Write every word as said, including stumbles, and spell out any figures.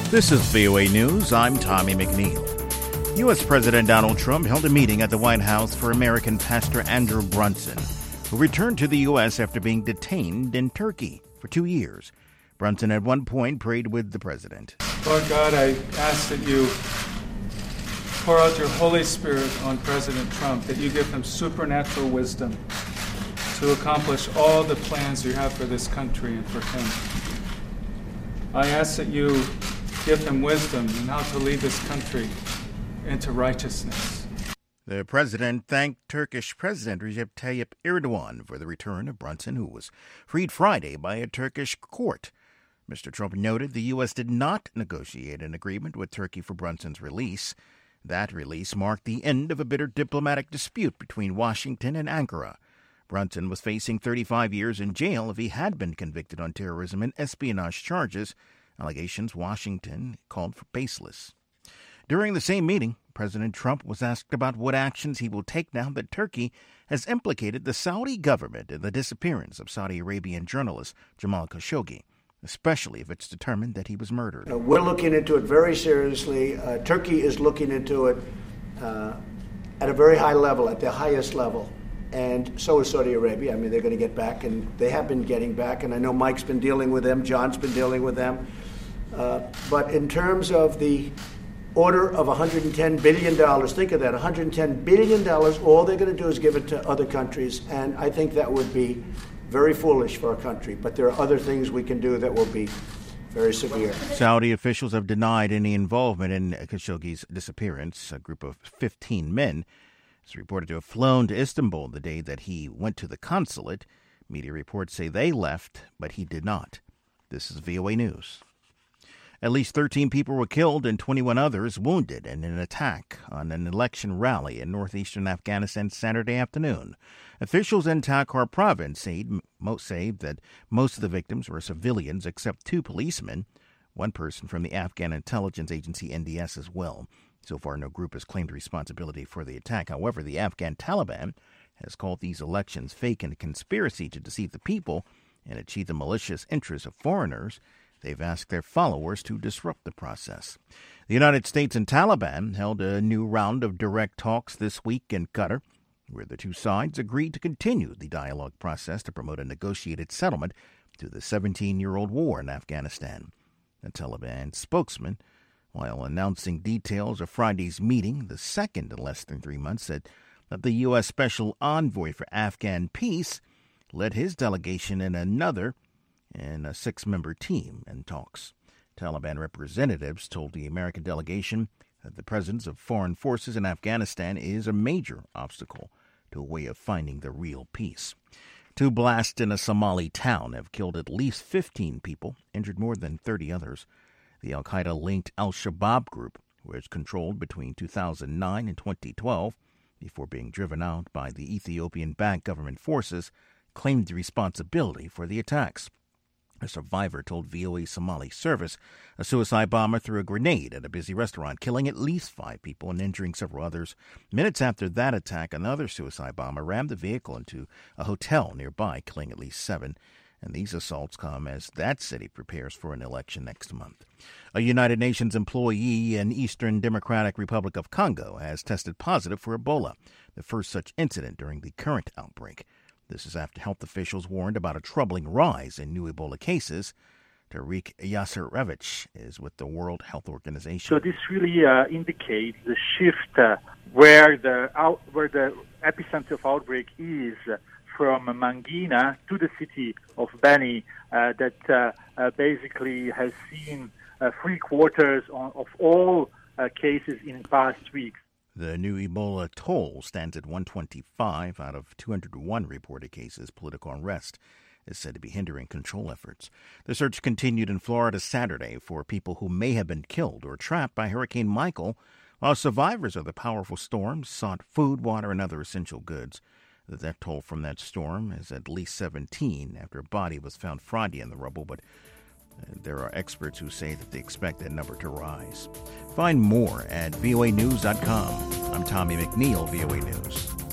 This is V O A News. I'm Tommy McNeil. U S. President Donald Trump held a meeting at the White House for American pastor Andrew Brunson, who returned to the U S after being detained in Turkey for two years. Brunson at one point prayed with the president. Lord God, I ask that you pour out your Holy Spirit on President Trump, that you give him supernatural wisdom to accomplish all the plans you have for this country and for him. I ask that you give him wisdom in how to lead this country into righteousness. The president thanked Turkish President Recep Tayyip Erdogan for the return of Brunson, who was freed Friday by a Turkish court. Mister Trump noted the U S did not negotiate an agreement with Turkey for Brunson's release. That release marked the end of a bitter diplomatic dispute between Washington and Ankara. Brunson was facing thirty-five years in jail if he had been convicted on terrorism and espionage charges, allegations Washington called for baseless. During the same meeting, President Trump was asked about what actions he will take now that Turkey has implicated the Saudi government in the disappearance of Saudi Arabian journalist Jamal Khashoggi, especially if it's determined that he was murdered. Uh, we're looking into it very seriously. Uh, Turkey is looking into it uh, at a very high level, at the highest level. And so is Saudi Arabia. I mean, they're going to get back, and they have been getting back. And I know Mike's been dealing with them. John's been dealing with them. Uh, but in terms of the order of one hundred ten billion dollars, think of that, one hundred ten billion dollars, all they're going to do is give it to other countries. And I think that would be very foolish for our country. But there are other things we can do that will be very severe. Saudi officials have denied any involvement in Khashoggi's disappearance. A group of fifteen men is reported to have flown to Istanbul the day that he went to the consulate. Media reports say they left, but he did not. This is V O A News. At least thirteen people were killed and twenty-one others wounded in an attack on an election rally in northeastern Afghanistan Saturday afternoon. Officials in Takhar province say, say that most of the victims were civilians except two policemen, one person from the Afghan intelligence agency N D S as well. So far, no group has claimed responsibility for the attack. However, the Afghan Taliban has called these elections fake and a conspiracy to deceive the people and achieve the malicious interests of foreigners. They've asked their followers to disrupt the process. The United States and Taliban held a new round of direct talks this week in Qatar, where the two sides agreed to continue the dialogue process to promote a negotiated settlement to the seventeen-year-old war in Afghanistan. The Taliban spokesman, while announcing details of Friday's meeting, the second in less than three months, said that the U S. Special Envoy for Afghan Peace led his delegation in another and a six-member team in talks. Taliban representatives told the American delegation that the presence of foreign forces in Afghanistan is a major obstacle to a way of finding the real peace. Two blasts in a Somali town have killed at least fifteen people, injured more than thirty others. The al-Qaeda-linked al-Shabaab group was controlled between two thousand nine and twenty twelve before being driven out by the Ethiopian-backed government forces, claimed the responsibility for the attacks. A survivor told V O A Somali service a suicide bomber threw a grenade at a busy restaurant, killing at least five people and injuring several others. Minutes after that attack, another suicide bomber rammed the vehicle into a hotel nearby, killing at least seven. And these assaults come as that city prepares for an election next month. A United Nations employee in Eastern Democratic Republic of Congo has tested positive for Ebola, the first such incident during the current outbreak. This is after health officials warned about a troubling rise in new Ebola cases. Tariq Yasserevich is with the World Health Organization. So this really uh, indicates the shift uh, where the out, where the epicenter of outbreak is uh, from Mangina to the city of Beni, uh, that uh, uh, basically has seen uh, three quarters on, of all uh, cases in past weeks. The new Ebola toll stands at one hundred twenty-five out of two hundred one reported cases. Political unrest is said to be hindering control efforts. The search continued in Florida Saturday for people who may have been killed or trapped by Hurricane Michael, while survivors of the powerful storm sought food, water, and other essential goods. The death toll from that storm is at least seventeen after a body was found Friday in the rubble, but there are experts who say that they expect that number to rise. Find more at V O A news dot com. I'm Tommy McNeil, V O A News.